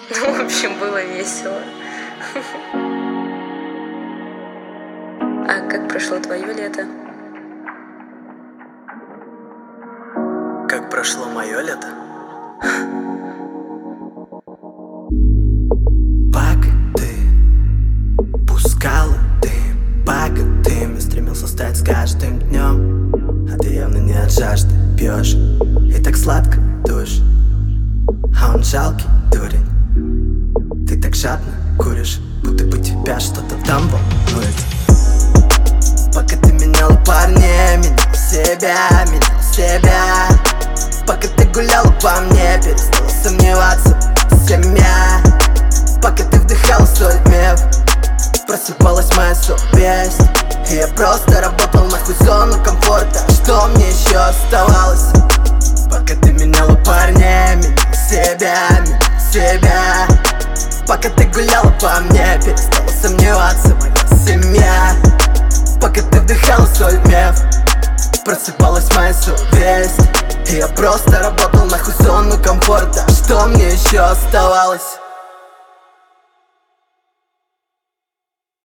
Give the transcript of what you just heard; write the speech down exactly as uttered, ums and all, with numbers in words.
Ну, в общем, было весело. А как прошло твое лето? Как прошло мое лето? Пока ты пускала дым, пока ты я стремился стать с каждым днем, а ты явно не от жажды пьешь, и так сладко дуешь, а он жалкий дурень. Ты так жадно куришь, будто бы тебя что-то там волнует. Пока ты меняла парня, менял себя, менял себя. Пока ты гуляла по мне, перестала сомневаться в семья. Пока ты вдыхала свой меф, просыпалась моя совесть, и я просто работал нахуй зону комфорта. Что мне еще оставалось? Пока ты меняла парня, менял себя, менял себя. Пока ты гуляла по мне, перестала сомневаться в моя семья. Пока ты вдыхала свой меф, просыпалась моя совесть, и я просто работал нахуй зону комфорта. Что мне еще оставалось?